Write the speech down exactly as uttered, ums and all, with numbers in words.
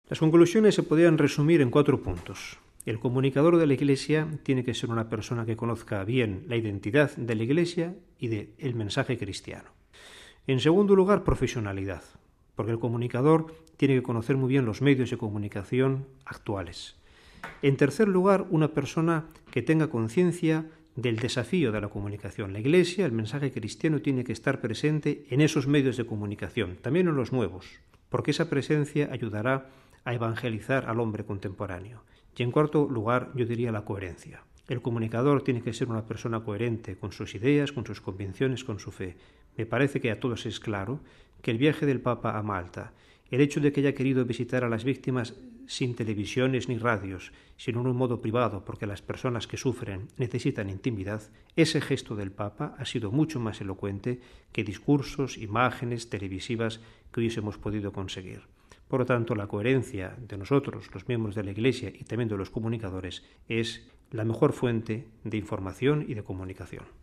Las conclusiones se podrían resumir en cuatro puntos. El comunicador de la Iglesia tiene que ser una persona que conozca bien la identidad de la Iglesia y del mensaje cristiano. En segundo lugar, profesionalidad, porque el comunicador tiene que conocer muy bien los medios de comunicación actuales. En tercer lugar, una persona que tenga conciencia del desafío de la comunicación. La Iglesia, el mensaje cristiano, tiene que estar presente en esos medios de comunicación, también en los nuevos, porque esa presencia ayudará a evangelizar al hombre contemporáneo. Y en cuarto lugar, yo diría la coherencia. El comunicador tiene que ser una persona coherente con sus ideas, con sus convicciones, con su fe. Me parece que a todos es claro que el viaje del Papa a Malta, el hecho de que haya querido visitar a las víctimas sin televisiones ni radios, sino en un modo privado, porque las personas que sufren necesitan intimidad, ese gesto del Papa ha sido mucho más elocuente que discursos, imágenes televisivas que hubiésemos podido conseguir. Por lo tanto, la coherencia de nosotros, los miembros de la Iglesia y también de los comunicadores, es la mejor fuente de información y de comunicación.